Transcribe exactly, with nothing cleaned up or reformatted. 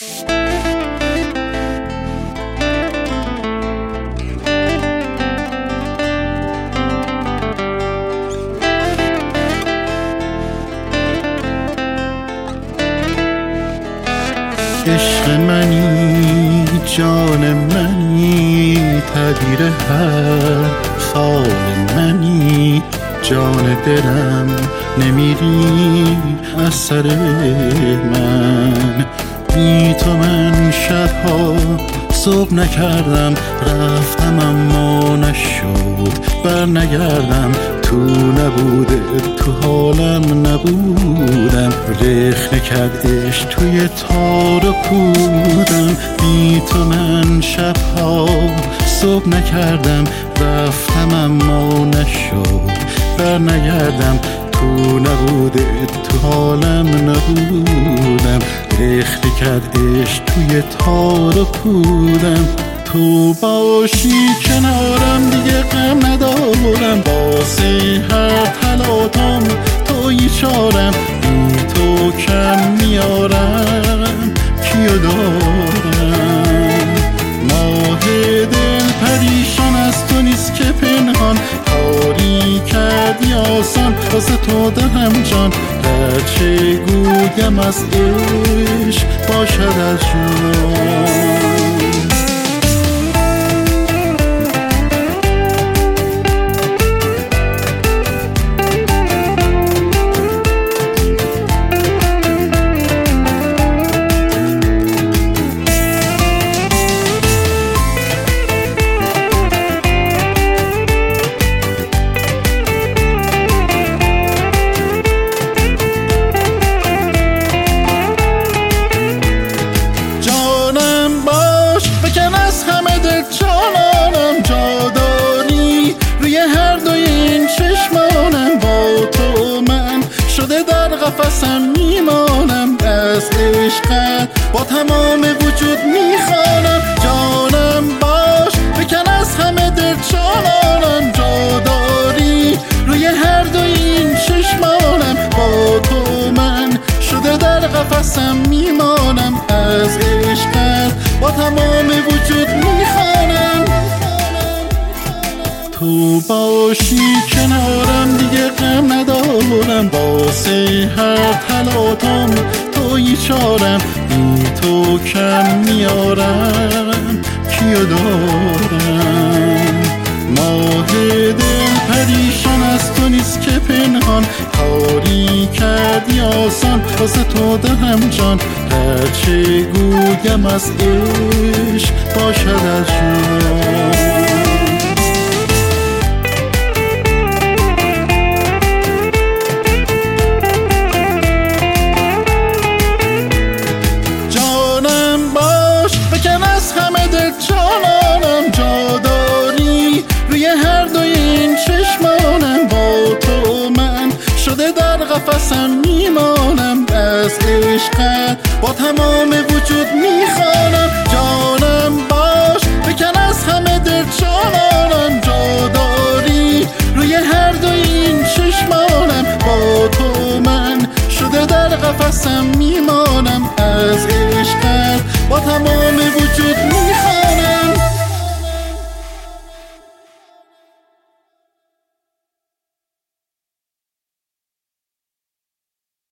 عشق منی، جان منی، تدبیر هر فال منی، جان دلم نمیری از سر من. بی تو من شبها صبح نکردم، رفتم اما نشد بر نگردم. تو نبوده تو حالم نبودم، رخ نکرد عشق توی تار و پودم. بی تو من شبها صبح نکردم، رفتم اما نشد بر نگردم. تو نبوده تو حالم نبودم، رخ نکرد عشق توی تار و پودم. تو باشی کنارم دیگه غم ندارم، واسه هر تلاطم تویی چارم. بی تو کم میارم کیو دارم. ماه دل پریشان از تو نیست که پنهان، کاری کردی آسان واسه تو دلم جان. هرچه گویم از عشق باشد از جان. قفسم میمانم، از عشقت با تمام وجود میخوانم. جانم باش بکن از همه دل چالانم، جا داری روی هر دو این چشمانم. با تو من شده در قفسم میمانم، از عشقت با تمام وجود میخوانم. تو باشی کنارم دیگه غم ندارم، واسه هر تلاطم تویی چارم. بی تو کم میارم کیو دارم. ماه دل پریشان از تو نیست که پنهان، کاری کردی آسان واسه تو دلم جان. هرچه گویم از عشق باشد از جان. جانانم جا داری روی هر دو این چشمانم. با تو من شده در قفسم میمانم، از عشقت با تمام وجود میخوانم. جانم باش بکن از همه دل جانانم، جا داری روی هر دو این چشمانم. با تو من شده در قفسم میمانم، از عشقت با تمام وجود